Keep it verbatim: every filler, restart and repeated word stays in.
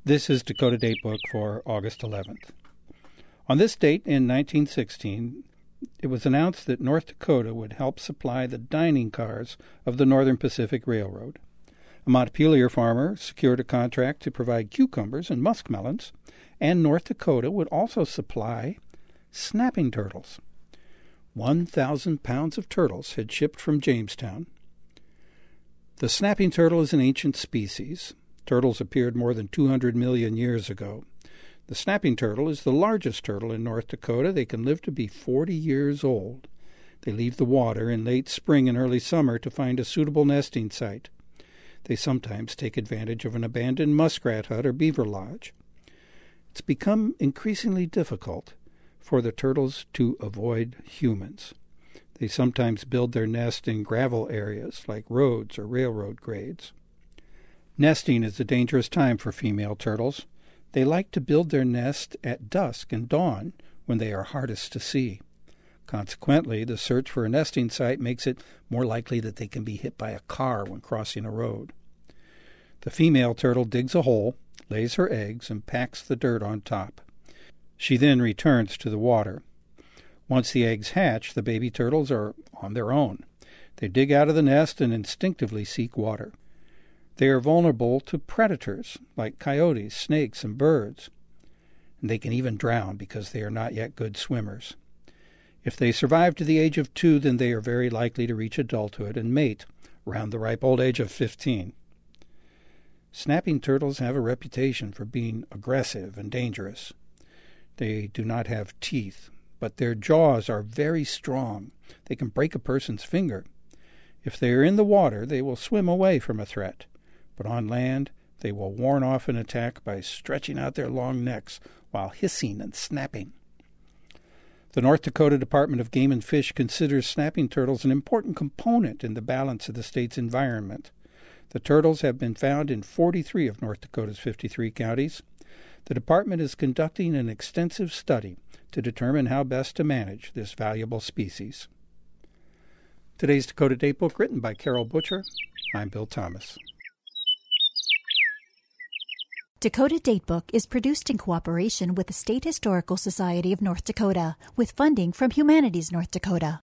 This is Dakota Datebook for August eleventh. On this date in nineteen sixteen, it was announced that North Dakota would help supply the dining cars of the Northern Pacific Railroad. A Montpelier farmer secured a contract to provide cucumbers and muskmelons, and North Dakota would also supply snapping turtles. One thousand pounds of turtles had shipped from Jamestown. The snapping turtle is an ancient species. Turtles appeared more than two hundred million years ago. The snapping turtle is the largest turtle in North Dakota. They can live to be forty years old. They leave the water in late spring and early summer to find a suitable nesting site. They sometimes take advantage of an abandoned muskrat hut or beaver lodge. It's become increasingly difficult for the turtles to avoid humans. They sometimes build their nest in gravel areas like roads or railroad grades. Nesting is a dangerous time for female turtles. They like to build their nest at dusk and dawn when they are hardest to see. Consequently, the search for a nesting site makes it more likely that they can be hit by a car when crossing a road. The female turtle digs a hole, lays her eggs, and packs the dirt on top. She then returns to the water. Once the eggs hatch, the baby turtles are on their own. They dig out of the nest and instinctively seek water. They are vulnerable to predators like coyotes, snakes, and birds. And they can even drown because they are not yet good swimmers. If they survive to the age of two, then they are very likely to reach adulthood and mate around the ripe old age of fifteen. Snapping turtles have a reputation for being aggressive and dangerous. They do not have teeth, but their jaws are very strong. They can break a person's finger. If they are in the water, they will swim away from a threat. But on land, they will warn off an attack by stretching out their long necks while hissing and snapping. The North Dakota Department of Game and Fish considers snapping turtles an important component in the balance of the state's environment. The turtles have been found in forty-three of North Dakota's fifty-three counties. The department is conducting an extensive study to determine how best to manage this valuable species. Today's Dakota Datebook, written by Carol Butcher. I'm Bill Thomas. Dakota Datebook is produced in cooperation with the State Historical Society of North Dakota, with funding from Humanities North Dakota.